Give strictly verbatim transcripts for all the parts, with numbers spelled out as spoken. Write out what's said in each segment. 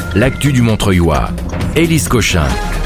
l'actu du Montreuillois. Élise Cochin.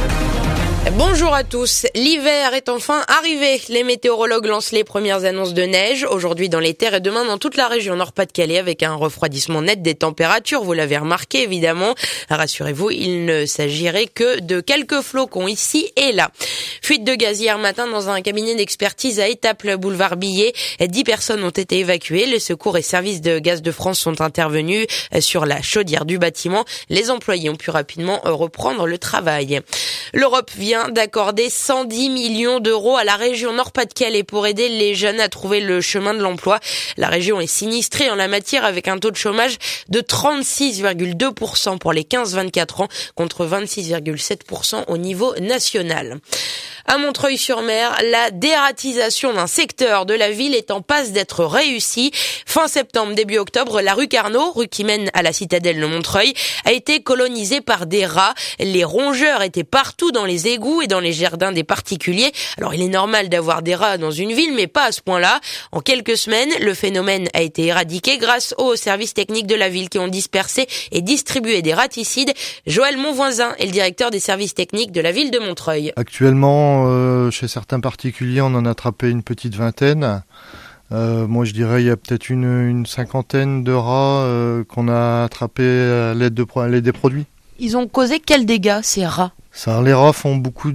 Bonjour à tous. L'hiver est enfin arrivé. Les météorologues lancent les premières annonces de neige aujourd'hui dans les terres et demain dans toute la région Nord-Pas-de-Calais avec un refroidissement net des températures. Vous l'avez remarqué évidemment. Rassurez-vous, il ne s'agirait que de quelques flocons ici et là. Fuite de gaz hier matin dans un cabinet d'expertise à Étaples, boulevard Billet. Dix personnes ont été évacuées. Les secours et services de Gaz de France sont intervenus sur la chaudière du bâtiment. Les employés ont pu rapidement reprendre le travail. L'Europe vient d'accorder cent dix millions d'euros à la région Nord-Pas-de-Calais pour aider les jeunes à trouver le chemin de l'emploi. La région est sinistrée en la matière avec un taux de chômage de trente-six virgule deux pour cent pour les quinze vingt-quatre ans contre vingt-six virgule sept pour cent au niveau national. À Montreuil-sur-Mer, la dératisation d'un secteur de la ville est en passe d'être réussie. Fin septembre, début octobre, la rue Carnot, rue qui mène à la citadelle de Montreuil, a été colonisée par des rats. Les rongeurs étaient partout dans les égouts et dans les jardins des particuliers. Alors il est normal d'avoir des rats dans une ville, mais pas à ce point-là. En quelques semaines, le phénomène a été éradiqué grâce aux services techniques de la ville qui ont dispersé et distribué des raticides. Joël Monvoisin est le directeur des services techniques de la ville de Montreuil. Actuellement, Euh, chez certains particuliers, on en a attrapé une petite vingtaine. Euh, moi, je dirais il y a peut-être une, une cinquantaine de rats euh, qu'on a attrapés à l'aide, de, à l'aide des produits. Ils ont causé quels dégâts, ces rats ? Ça, les rats font beaucoup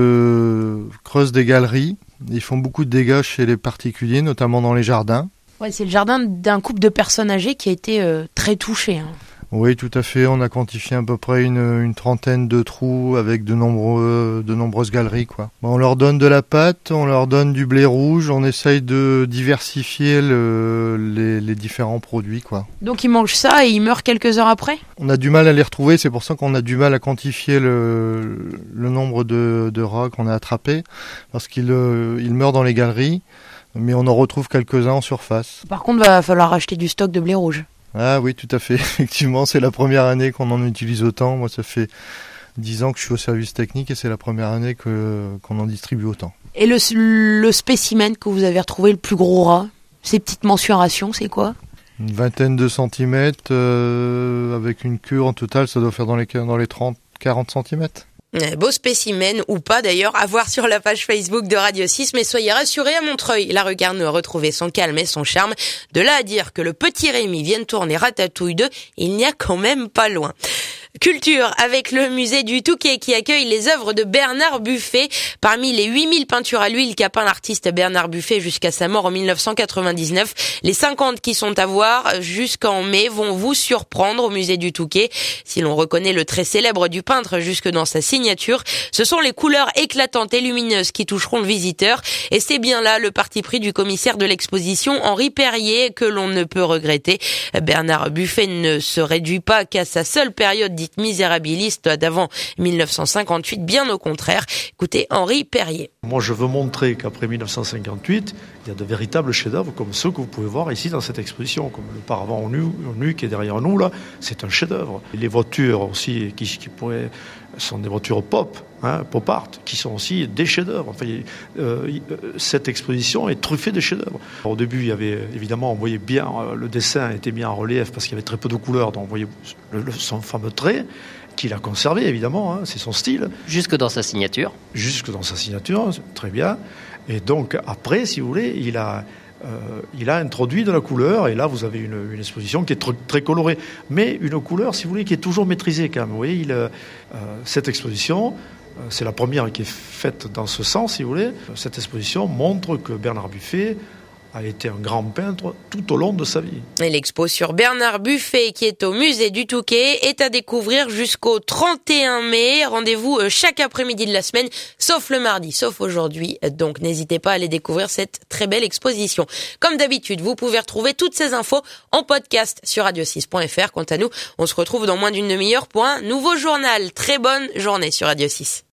de creusent des galeries. Ils font beaucoup de dégâts chez les particuliers, notamment dans les jardins. Ouais, c'est le jardin d'un couple de personnes âgées qui a été euh, très touché. Hein. Oui, tout à fait. On a quantifié à peu près une, une trentaine de trous avec de, nombreux, de nombreuses galeries, quoi. On leur donne de la pâte, on leur donne du blé rouge, on essaye de diversifier le, les, les différents produits, quoi. Donc ils mangent ça et ils meurent quelques heures après ? On a du mal à les retrouver, c'est pour ça qu'on a du mal à quantifier le, le nombre de, de rats qu'on a attrapés, parce qu'ils ils meurent dans les galeries, mais on en retrouve quelques-uns en surface. Par contre, il va falloir acheter du stock de blé rouge. Ah oui, tout à fait. Effectivement, c'est la première année qu'on en utilise autant. Moi, ça fait dix ans que je suis au service technique et c'est la première année que, qu'on en distribue autant. Et le, le spécimen que vous avez retrouvé, le plus gros rat, ces petites mensurations, c'est quoi ? Une vingtaine de centimètres, euh, avec une queue en total, ça doit faire dans les, dans les trente à quarante centimètres. Beau spécimen ou pas d'ailleurs, à voir sur la page Facebook de Radio six, mais soyez rassurés, à Montreuil, la rue Carnot a retrouvé son calme et son charme. De là à dire que le petit Rémi vienne tourner Ratatouille deux, il n'y a quand même pas loin. Culture avec le musée du Touquet qui accueille les œuvres de Bernard Buffet. Parmi les huit mille peintures à l'huile qu'a peint l'artiste Bernard Buffet jusqu'à sa mort en dix-neuf cent quatre-vingt-dix-neuf, les cinquante qui sont à voir jusqu'en mai vont vous surprendre au musée du Touquet. Si l'on reconnaît le trait célèbre du peintre jusque dans sa signature, ce sont les couleurs éclatantes et lumineuses qui toucheront le visiteur. Et c'est bien là le parti pris du commissaire de l'exposition, Henri Perrier, que l'on ne peut regretter. Bernard Buffet ne se réduit pas qu'à sa seule période dite misérabiliste d'avant dix-neuf cent cinquante-huit, bien au contraire. Écoutez Henri Perrier. Moi, je veux montrer qu'après dix-neuf cent cinquante-huit, il y a de véritables chefs-d'œuvre comme ceux que vous pouvez voir ici dans cette exposition, comme le paravent au nu, au nu qui est derrière nous là, c'est un chef-d'œuvre. Les voitures aussi qui, qui pourraient sont des voitures pop, hein, pop art, qui sont aussi des chefs-d'œuvre. Enfin, euh, cette exposition est truffée de chefs-d'œuvre. Au début, il y avait évidemment, on voyait bien euh, le dessin était mis en relief parce qu'il y avait très peu de couleurs, donc on voyait le, le, son fameux trait qu'il a conservé évidemment, hein, c'est son style. Jusque dans sa signature. Jusque dans sa signature, très bien. Et donc après, si vous voulez, il a Euh, il a introduit de la couleur et là vous avez une, une exposition qui est tr- très colorée, mais une couleur, si vous voulez, qui est toujours maîtrisée quand même. Vous voyez, il, euh, cette exposition, euh, c'est la première qui est faite dans ce sens, si vous voulez. Cette exposition montre que Bernard Buffet a été un grand peintre tout au long de sa vie. Et l'expo sur Bernard Buffet qui est au musée du Touquet est à découvrir jusqu'au trente et un mai. Rendez-vous chaque après-midi de la semaine, sauf le mardi, sauf aujourd'hui. Donc n'hésitez pas à aller découvrir cette très belle exposition. Comme d'habitude, vous pouvez retrouver toutes ces infos en podcast sur radio six point f r. Quant à nous, on se retrouve dans moins d'une demi-heure pour un nouveau journal. Très bonne journée sur Radio six.